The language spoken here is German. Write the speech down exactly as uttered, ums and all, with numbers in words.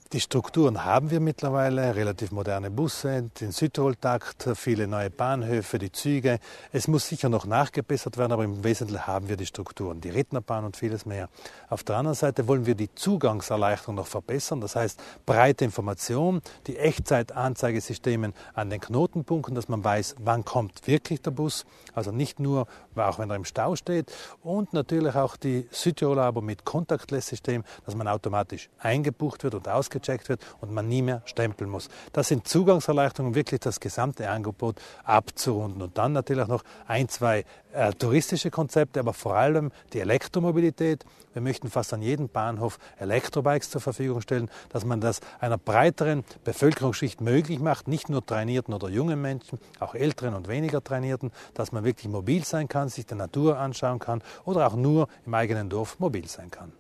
Die Strukturen haben wir mittlerweile, relativ moderne Busse, den Südtirol-Takt, viele neue Bahnhöfe, die Züge. Es muss sicher noch nachgebessert werden, aber im Wesentlichen haben wir die Strukturen, die Rednerbahn und vieles mehr. Auf der anderen Seite wollen wir die Zugangserleichterung noch verbessern, das heißt breite Information, die Echtzeitanzeigesysteme an den Knotenpunkten, dass man weiß, wann kommt wirklich der Bus, also nicht nur, auch wenn er im Stau steht, und natürlich auch die Südtiroler aber mit Contactless-System, dass man automatisch eingebucht wird und ausgecheckt wird und man nie mehr stempeln muss. Das sind Zugangserleichterungen, um wirklich das gesamte Angebot abzurunden. Und dann natürlich auch noch ein, zwei äh, touristische Konzepte, aber vor allem die Elektromobilität. Wir möchten fast an jedem Bahnhof Elektrobikes zur Verfügung stellen, dass man das einer breiteren Bevölkerungsschicht möglich macht, nicht nur trainierten oder jungen Menschen, auch älteren und weniger trainierten, dass man wirklich mobil sein kann, sich die Natur anschauen kann oder auch nur im eigenen Dorf mobil sein kann.